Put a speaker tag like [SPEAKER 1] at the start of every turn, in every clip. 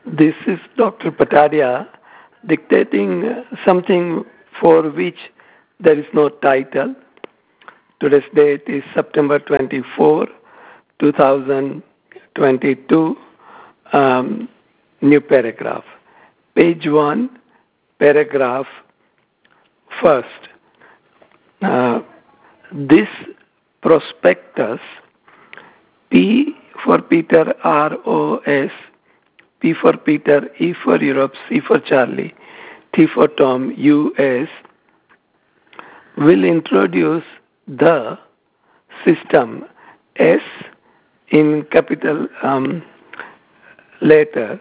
[SPEAKER 1] This is Dr. Patadia dictating something for which there is no title. Today's date is September 24, 2022. New paragraph. Page 1, paragraph first. This prospectus, P for Peter, ROS, P for Peter, E for Europe, C for Charlie, T for Tom, US, will introduce the system S in capital letter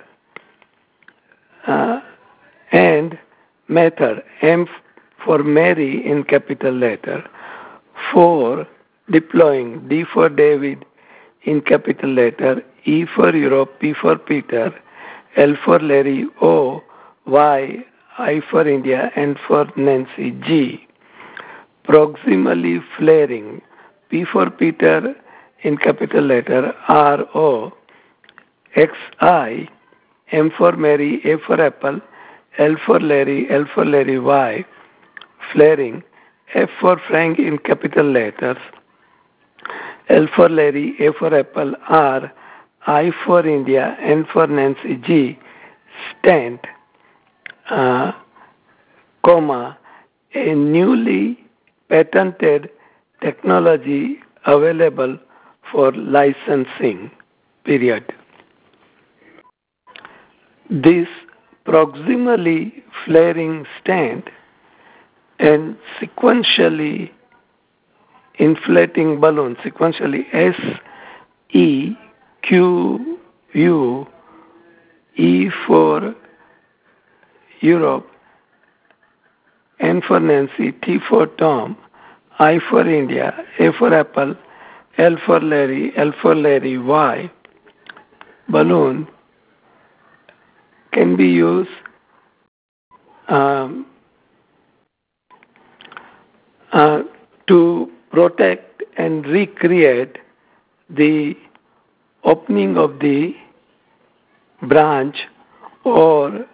[SPEAKER 1] and method M for Mary in capital letter for deploying D for David in capital letter, E for Europe, P for Peter, L for Larry, O, Y, I for India, N for Nancy, G. Proximally flaring, P for Peter in capital letter, R, O, X, I, M for Mary, A for Apple, L for Larry, Y, flaring, F for Frank in capital letters, L for Larry, A for Apple, R, I for India, N for Nancy, G, stent, comma, a newly patented technology available for licensing, period. This proximally flaring stent and sequentially inflating balloon, sequentially S, E, Q, U, E for Europe, N for Nancy, T for Tom, I for India, A for Apple, L for Larry, Y, balloon can be used to protect and recreate the opening of the branch or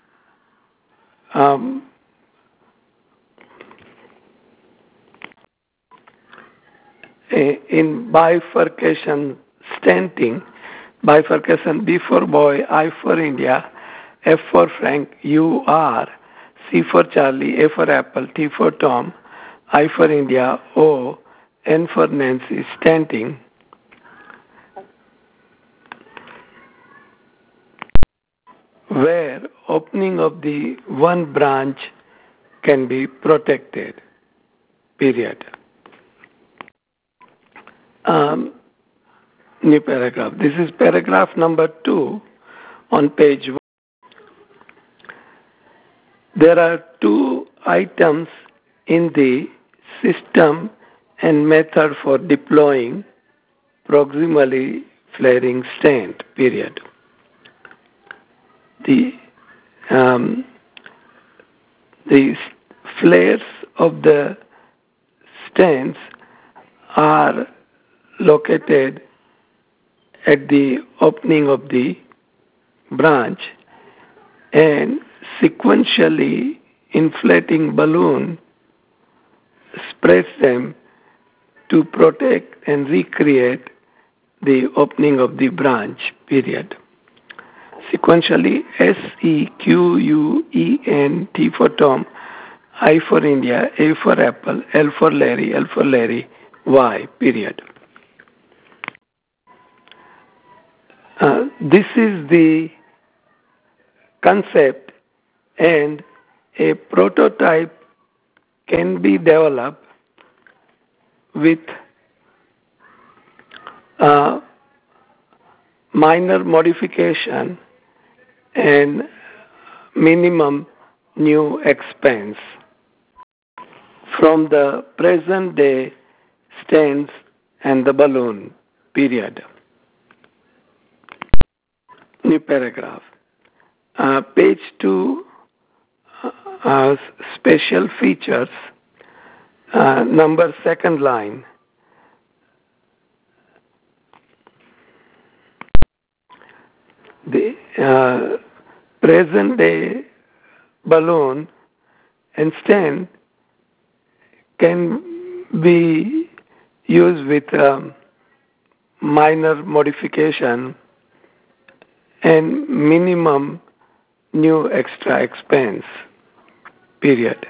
[SPEAKER 1] in bifurcation stenting, bifurcation B for boy, I for India, F for Frank, U, R, C for Charlie, A for Apple, T for Tom, I for India, O, N for Nancy, stenting, where opening of the one branch can be protected, period. New paragraph. This is paragraph number 2 on page 1. There are 2 items in the system and method for deploying proximally flaring stent, period. The flares of the stents are located at the opening of the branch, and sequentially inflating balloon spreads them to protect and recreate the opening of the branch, period. Sequentially, S, E, Q, U, E, N, T for Tom, I for India, A for Apple, L for Larry, Y, period. This is the concept, and a prototype can be developed with minor modification and minimum new expense from the present day stents and the balloon, period. New paragraph. Page 2, special features, number 2nd line. The present day balloon and stand can be used with minor modification and minimum new extra expense, period.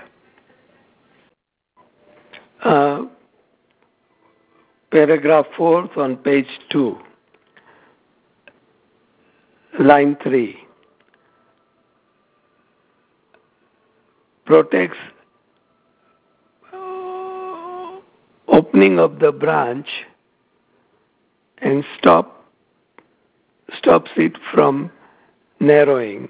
[SPEAKER 1] Paragraph 4 on page 2, line 3. Protects opening of the branch and stops it from narrowing.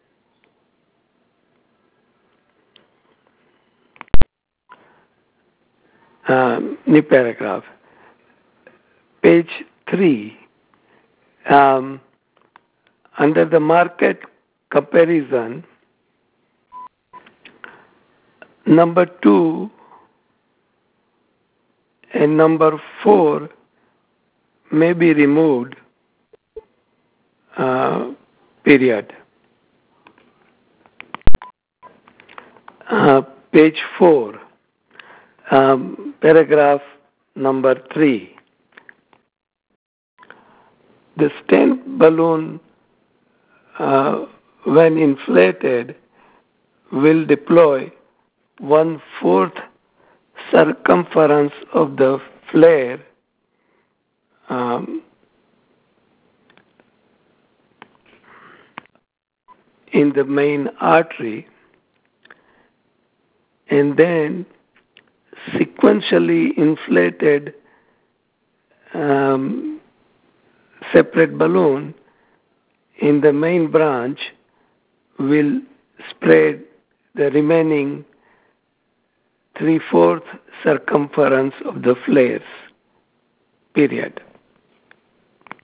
[SPEAKER 1] New paragraph. Page 3. Under the market comparison, number 2 and number 4 may be removed, period. Page 4, paragraph number 3. The stent balloon, when inflated, will deploy 1/4 circumference of the flare in the main artery, and then sequentially inflated separate balloon in the main branch will spread the remaining 3/4 circumference of the flares, period.